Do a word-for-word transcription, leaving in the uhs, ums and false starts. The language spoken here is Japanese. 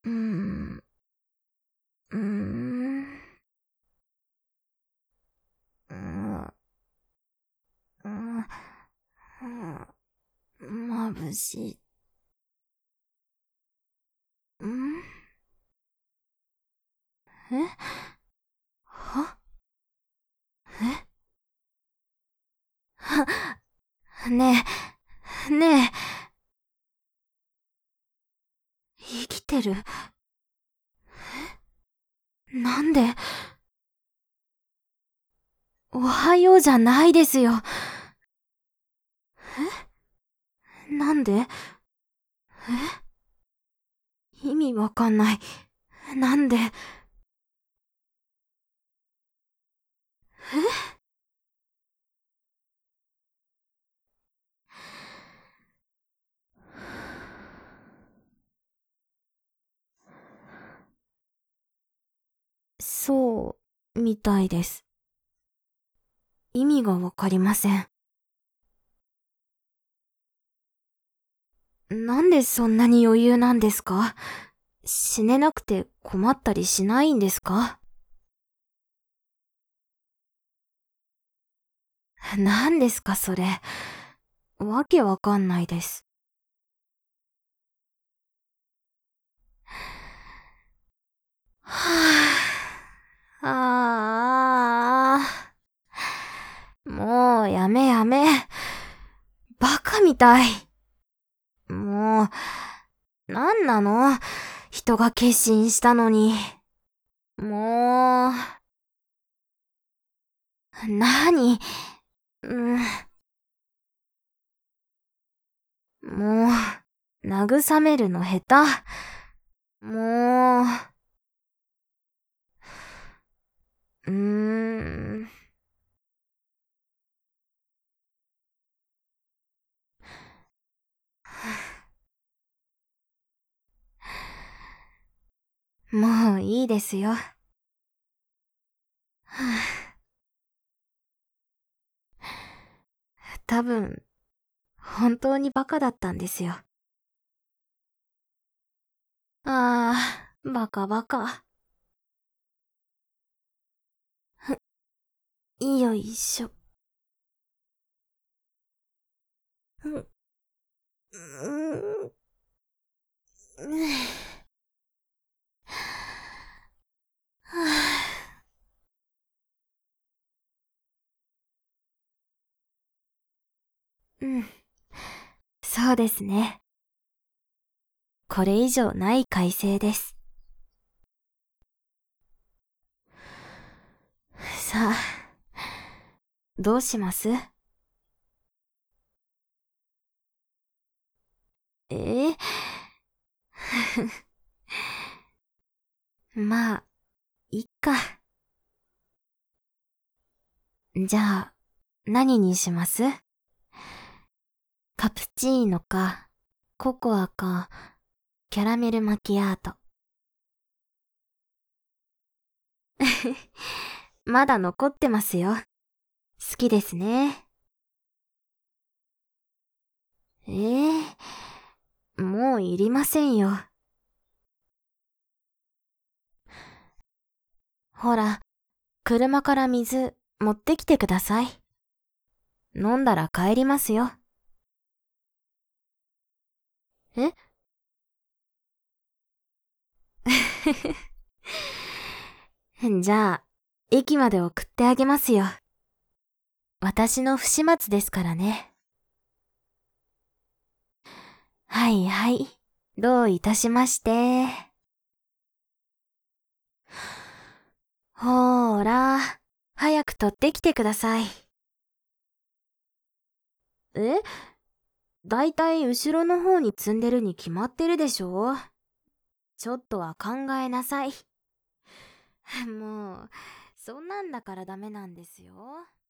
うーん、うーん、うーん、うーん、眩しい。んえはえは、ねえ、ねえ、生きてる。なんで、おはようじゃないですよ。えなんでえ意味わかんない。なんでえそう、みたいです。意味がわかりません。なんでそんなに余裕なんですか？死ねなくて困ったりしないんですか？何ですかそれ。わけわかんないです。はぁ、ああ、もうやめやめ。バカみたい。もう、なんなの？人が決心したのに。もう、なに、うん、もう、慰めるの下手。もう、うーん。もういいですよ。多分、本当にバカだったんですよ。ああ、バカバカ。よいしょ。うん、うん、うん。はあ、うん、そうですね。これ以上ない快晴です。さあ、どうします？ええまあ、いっか。じゃあ、何にします？カプチーノか、ココアか、キャラメルマキアート。まだ残ってますよ。好きですね。ええもういりませんよ。ほら、車から水持ってきてください。飲んだら帰りますよ。えじゃあ、駅まで送ってあげますよ。私の不始末ですからね。はいはい。どういたしまして。ほーら、早く取ってきてください。えだいたい後ろの方に積んでるに決まってるでしょ？ちょっとは考えなさい。もう、そんなんだからダメなんですよ。